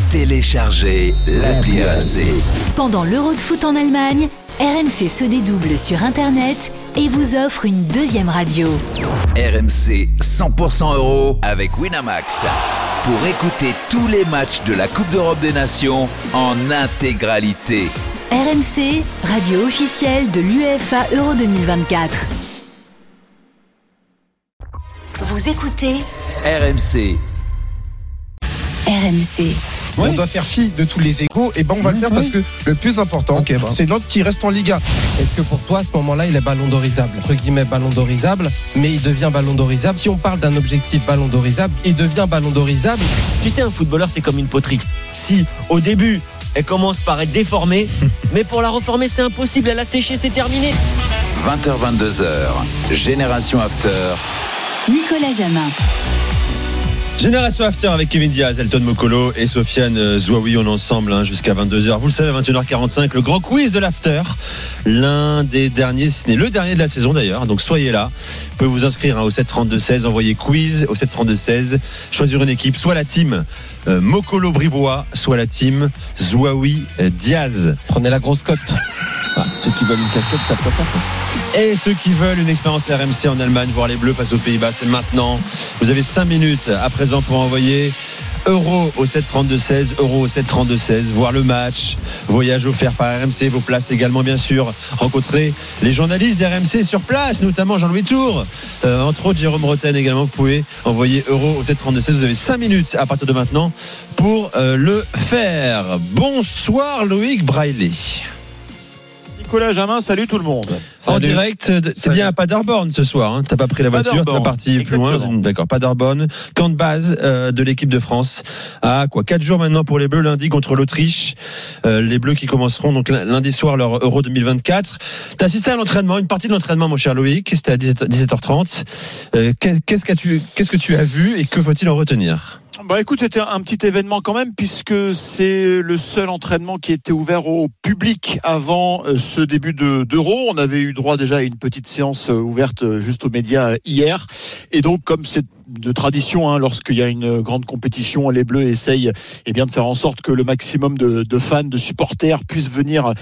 Téléchargez l'appli RMC. Pendant l'Euro de foot en Allemagne, RMC se dédouble sur Internet et vous offre une deuxième radio. RMC 100% euro avec Winamax. Pour écouter tous les matchs de la Coupe d'Europe des Nations en intégralité. RMC, radio officielle de l'UEFA Euro 2024. Vous écoutez RMC. RMC. On doit faire fi de tous les égos, et on va le faire parce que le plus important, c'est Nantes qui reste en Liga. Est-ce que pour toi, à ce moment-là, il est ballon d'orisable, entre guillemets ballon d'orisable, mais il devient ballon d'orisable. Si on parle d'un objectif ballon d'orisable, il devient ballon d'orisable. Tu sais, un footballeur, c'est comme une poterie. Si, au début, elle commence par être déformée, mais pour la reformer, c'est impossible. Elle a séché, c'est terminé. 20h-22h, Génération After. Nicolas Jamin. Génération After avec Kevin Diaz, Elton Mokolo et Sofiane Zouaoui. On est ensemble jusqu'à 22h. Vous le savez, à 21h45, le grand quiz de l'After. L'un des derniers, si ce n'est le dernier de la saison d'ailleurs. Donc soyez là. Vous pouvez vous inscrire au 732-16. Envoyez quiz au 732-16. Choisir une équipe, soit la team Mokolo Bribois, soit la team Zouaoui Diaz. Prenez la grosse cote. Ceux qui veulent une casquette, ça fait pas. Et ceux qui veulent une expérience RMC en Allemagne, voir les Bleus face aux Pays-Bas, c'est maintenant. Vous avez 5 minutes à présent pour envoyer euro au 732-16, euro au 732-16, voir le match, voyage offert par RMC, vos places également bien sûr, rencontrer les journalistes d'RMC sur place, notamment Jean-Louis Tour, entre autres Jérôme Roten également. Vous pouvez envoyer euro au 732-16, vous avez 5 minutes à partir de maintenant pour le faire. Bonsoir Loïc Braillet. Nicolas Jamin, salut tout le monde. En direct, c'est bien à Paderborn ce soir. T'as pas pris la voiture, t'es parti plus loin. D'accord, Paderborn, camp de base de l'équipe de France. 4 jours maintenant pour les Bleus, lundi contre l'Autriche. Les Bleus qui commenceront donc lundi soir leur Euro 2024. T'as assisté à l'entraînement, une partie de l'entraînement, mon cher Loïc. C'était à 17h30. Qu'est-ce que tu as vu et que faut-il en retenir? Écoute, c'était un petit événement quand même, puisque c'est le seul entraînement qui était ouvert au public avant ce début d'Euro. On avait eu droit déjà à une petite séance ouverte juste aux médias hier. Et donc, comme c'est de tradition, lorsqu'il y a une grande compétition, les Bleus essayent de faire en sorte que le maximum de fans, de supporters puissent venir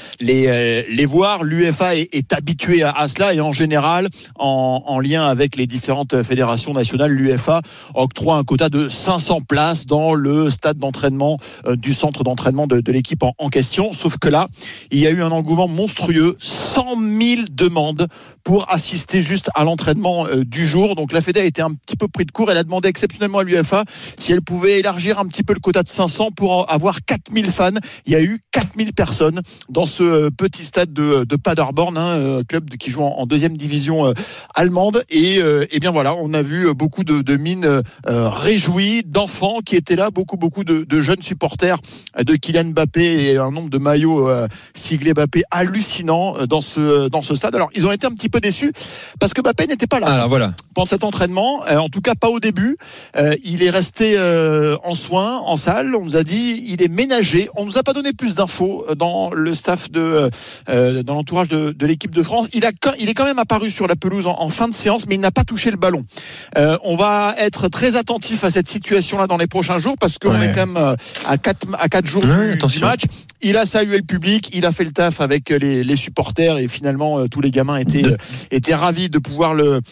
les voir. L'UEFA est habituée à cela, et en général, en lien avec les différentes fédérations nationales, l'UEFA octroie un quota de 500 places dans le stade d'entraînement du centre d'entraînement de l'équipe en question. Sauf que là, il y a eu un engouement monstrueux, 100 000 demandes pour assister juste à l'entraînement du jour. Donc la Fédé a été un petit peu pris de court. Elle a demandé exceptionnellement à l'UEFA si elle pouvait élargir un petit peu le quota de 500 pour avoir 4000 fans. Il y a eu 4000 personnes dans ce petit stade de Paderborn, club qui joue en deuxième division allemande. Et bien voilà, on a vu beaucoup de mines réjouies, d'enfants qui étaient là, beaucoup de jeunes supporters de Kylian Mbappé, et un nombre de maillots siglés Mbappé hallucinant dans ce stade. Alors ils ont été un petit peu déçus parce que Mbappé n'était pas là. Alors voilà. Pendant cet entraînement, en tout cas pas au début. Il est resté en soins, en salle. On nous a dit il est ménagé. On nous a pas donné plus d'infos dans le staff dans l'entourage de l'équipe de France. Il est quand même apparu sur la pelouse en fin de séance, mais il n'a pas touché le ballon. On va être très attentif à cette situation-là dans les prochains jours, parce qu'on est quand même à 4 jours du match. Il a salué le public, il a fait le taf avec les supporters, et finalement tous les gamins étaient ravis de pouvoir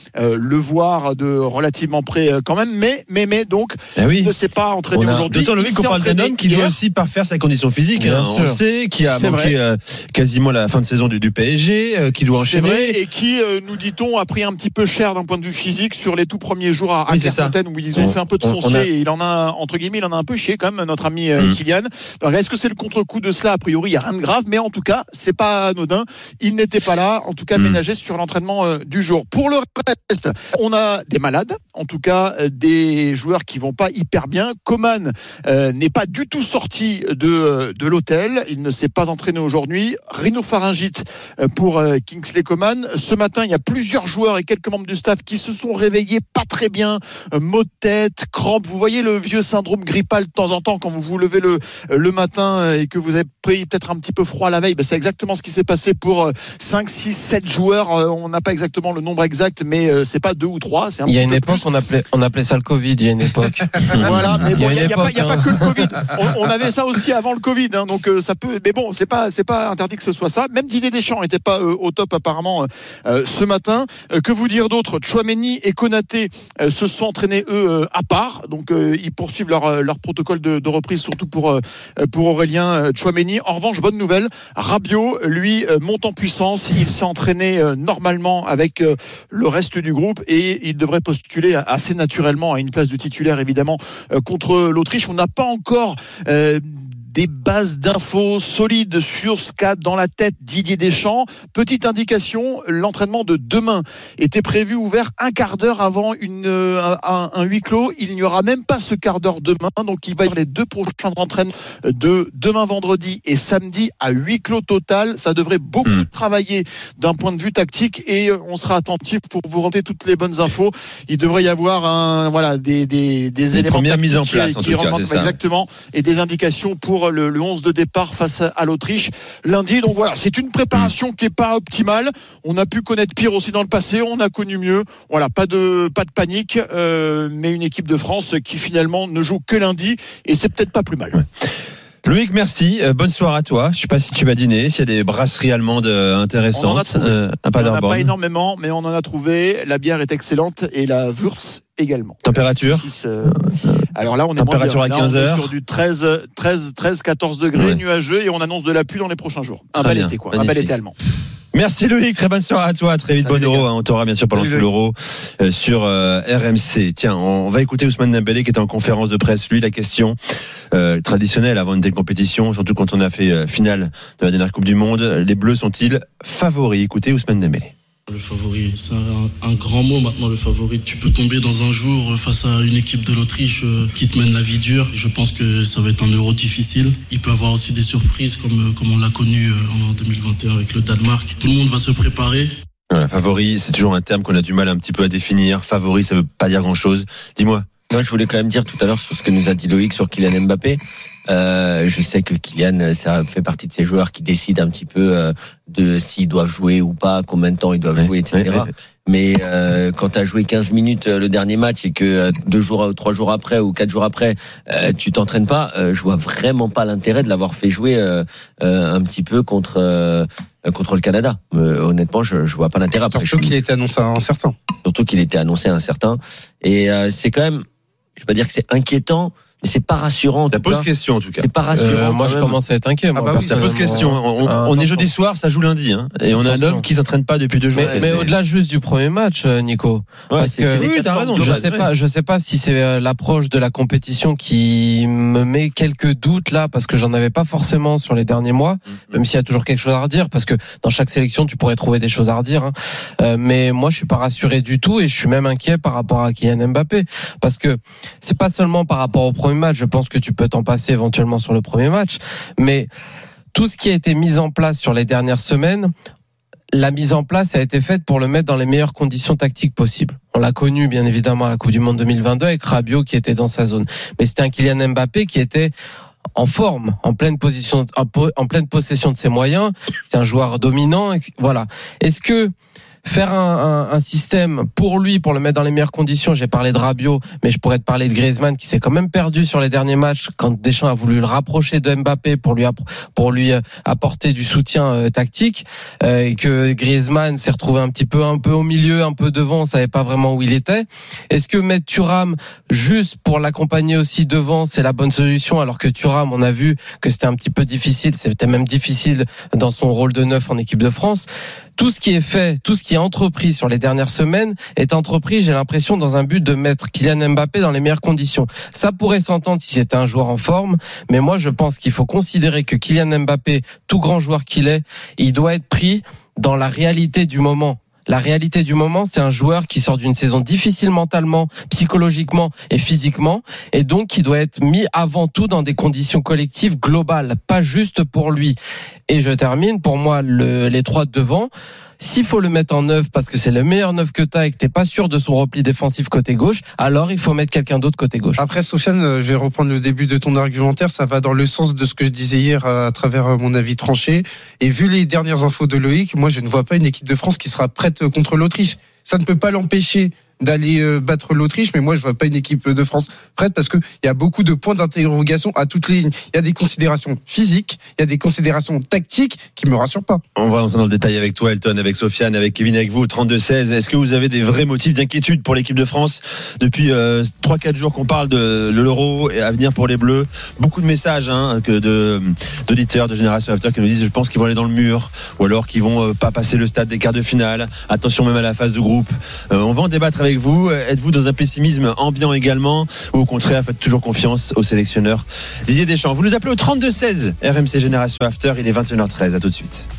le voir de relativement près quand même, mais donc il ne s'est pas entraîné aujourd'hui. D'autant Loïc qu'on parle d'un homme qui doit aussi parfaire sa condition physique, on le sait, qui a manqué quasiment la fin de saison du PSG, qui doit enchaîner. C'est vrai, et qui, nous dit-on, a pris un petit peu cher d'un point de vue physique sur les tout premiers jours à Clairefontaine, où ils ont fait un peu de foncier, et il en a, entre guillemets, il en a un peu chié quand même, notre ami Kylian. Donc, est-ce que c'est le contre-coup de cela? A priori, il n'y a rien de grave, mais en tout cas, c'est pas anodin. Il n'était pas là, en tout cas ménagé sur l'entraînement du jour. Pour le reste, on a des malades, en tout cas des joueurs qui vont pas hyper bien. Coman n'est pas du tout sorti de l'hôtel, il ne s'est pas entraîné aujourd'hui. Rhinopharyngite pour Kingsley Coman. Ce matin, il y a plusieurs joueurs et quelques membres du staff qui se sont réveillés pas très bien, maux de tête, crampes. Vous voyez le vieux syndrome grippal de temps en temps quand vous vous levez le matin et que vous avez pris peut-être un petit peu froid la veille. C'est exactement ce qui s'est passé pour 5, 6, 7 joueurs. On n'a pas exactement le nombre exact, mais c'est pas 2 ou 3. Il y a une époque, on appelait On appelait ça le Covid il y a une époque. Voilà, mais bon, il n'y a pas que le Covid. Hein. On avait ça aussi avant le Covid, hein, donc ça peut. Mais bon, c'est pas interdit que ce soit ça. Même Didier Deschamps n'était pas au top apparemment ce matin. Que vous dire d'autre? Tchouaméni et Konaté se sont entraînés eux à part, donc ils poursuivent leur protocole de reprise, surtout pour Aurélien Tchouaméni. En revanche, bonne nouvelle, Rabiot lui monte en puissance. Il s'est entraîné normalement avec le reste du groupe et il devrait postuler assez naturellement à une place de titulaire évidemment contre l'Autriche. On n'a pas encore des bases d'infos solides sur ce qu'a dans la tête Didier Deschamps. Petite indication, l'entraînement de demain était prévu ouvert un quart d'heure avant un huis clos. Il n'y aura même pas ce quart d'heure demain, donc il va y avoir les 2 prochains entraînements de demain vendredi et samedi à huis clos total. Ça devrait beaucoup travailler d'un point de vue tactique et on sera attentif pour vous rendre toutes les bonnes infos. Il devrait y avoir des éléments premières mises en tactiques place, en tout cas, c'est ça. exactement, et des indications pour le 11 de départ face à l'Autriche lundi. Donc voilà, c'est une préparation qui est pas optimale. On a pu connaître pire aussi dans le passé, on a connu mieux. Voilà, pas de panique, mais une équipe de France qui finalement ne joue que lundi et c'est peut-être pas plus mal. Ouais. Loïc, merci. Bonne soirée à toi. Je sais pas si tu vas dîner, s'il y a des brasseries allemandes intéressantes. On en a trouvé. On en a pas énormément, mais on en a trouvé. La bière est excellente et la Wurst également. Température alors là, on est température à 15h. Sur du 13-14 degrés, nuageux, et on annonce de la pluie dans les prochains jours. Un bel été, quoi. Magnifique. Un bel été allemand. Merci Loïc, très bonne soirée à toi, très vite. Salut, bon euro, on t'aura bien sûr pendant tout l'euro sur RMC. Tiens, on va écouter Ousmane Dembélé qui était en conférence de presse. Lui, la question traditionnelle avant une telle compétition, surtout quand on a fait finale de la dernière Coupe du Monde, les Bleus sont-ils favoris? Écoutez Ousmane Dembélé. Le favori, c'est un grand mot maintenant, le favori. Tu peux tomber dans un jour face à une équipe de l'Autriche qui te mène la vie dure. Je pense que ça va être un euro difficile. Il peut y avoir aussi des surprises comme on l'a connu en 2021 avec le Danemark. Tout le monde va se préparer. Voilà, favori, c'est toujours un terme qu'on a du mal un petit peu à définir. Favori, ça veut pas dire grand-chose. Dis-moi. Moi, je voulais quand même dire tout à l'heure sur ce que nous a dit Loïc sur Kylian Mbappé. Je sais que Kylian, ça fait partie de ces joueurs qui décident un petit peu de s'ils doivent jouer ou pas, combien de temps ils doivent jouer, etc. Ouais. Mais quand tu as joué 15 minutes le dernier match et que 2 jours, 3 jours après ou 4 jours après, tu t'entraînes pas, je vois vraiment pas l'intérêt de l'avoir fait jouer un petit peu contre le Canada. Honnêtement, je vois pas l'intérêt. Après, surtout qu'il était annoncé à incertain. Surtout qu'il était annoncé à incertain. Et c'est quand même, je vais pas dire que c'est inquiétant, mais c'est pas rassurant. Ça pose question en tout cas. C'est pas rassurant. Moi, je commence à être inquiet. Ça pose question. On est jeudi soir, ça joue lundi, hein, et on a un homme qui s'entraîne pas depuis 2 jours. Mais au-delà juste du premier match, Nico. Ouais, parce que oui, t'as raison. Je sais pas si c'est l'approche de la compétition qui me met quelques doutes là, parce que j'en avais pas forcément sur les derniers mois, même s'il y a toujours quelque chose à redire, parce que dans chaque sélection, tu pourrais trouver des choses à redire. Hein. Mais moi, je suis pas rassuré du tout, et je suis même inquiet par rapport à Kylian Mbappé, parce que c'est pas seulement par rapport au premier match. Je pense que tu peux t'en passer éventuellement sur le premier match, mais tout ce qui a été mis en place sur les dernières semaines, la mise en place a été faite pour le mettre dans les meilleures conditions tactiques possibles. On l'a connu bien évidemment à la Coupe du Monde 2022 avec Rabiot qui était dans sa zone, mais c'était un Kylian Mbappé qui était en forme, en pleine possession de ses moyens. C'est un joueur dominant. Voilà. Est-ce que faire un système pour lui, pour le mettre dans les meilleures conditions, j'ai parlé de Rabiot, mais je pourrais te parler de Griezmann qui s'est quand même perdu sur les derniers matchs quand Deschamps a voulu le rapprocher de Mbappé pour lui apporter du soutien tactique, et que Griezmann s'est retrouvé un peu au milieu, un peu devant, on savait pas vraiment où il était. Est-ce que mettre Thuram juste pour l'accompagner aussi devant, c'est la bonne solution, alors que Thuram, on a vu que c'était un petit peu difficile, c'était même difficile dans son rôle de neuf en équipe de France. Tout ce qui est fait, tout ce qui est entrepris sur les dernières semaines est entrepris, j'ai l'impression, dans un but de mettre Kylian Mbappé dans les meilleures conditions. Ça pourrait s'entendre si c'était un joueur en forme, mais moi je pense qu'il faut considérer que Kylian Mbappé, tout grand joueur qu'il est, il doit être pris dans la réalité du moment. La réalité du moment, c'est un joueur qui sort d'une saison difficile mentalement, psychologiquement et physiquement, et donc qui doit être mis avant tout dans des conditions collectives globales, pas juste pour lui. Et je termine, pour moi, les 3 de devant, s'il faut le mettre en neuf parce que c'est le meilleur neuf que t'as et que t'es pas sûr de son repli défensif côté gauche, alors il faut mettre quelqu'un d'autre côté gauche. Après, Sofiane, je vais reprendre le début de ton argumentaire. Ça va dans le sens de ce que je disais hier à travers mon avis tranché. Et vu les dernières infos de Loïc, moi, je ne vois pas une équipe de France qui sera prête contre l'Autriche. Ça ne peut pas l'empêcher d'aller battre l'Autriche, mais moi je vois pas une équipe de France prête parce que il y a beaucoup de points d'interrogation à toutes les lignes. Il y a des considérations physiques, il y a des considérations tactiques qui me rassurent pas. On va entrer dans le détail avec toi, Elton, avec Sofiane, avec Kevin, avec vous, 32-16. Est-ce que vous avez des vrais motifs d'inquiétude pour l'équipe de France depuis 3-4 jours qu'on parle de l'Euro et à venir pour les Bleus? Beaucoup de messages d'auditeurs de Génération After qui nous disent je pense qu'ils vont aller dans le mur ou alors qu'ils vont pas passer le stade des quarts de finale. Attention même à la phase de groupe. On va en débattre avec vous. Êtes-vous dans un pessimisme ambiant également ou au contraire faites toujours confiance au sélectionneur Didier Deschamps? Vous nous appelez au 32-16 RMC Génération After, il est 21h13, à tout de suite.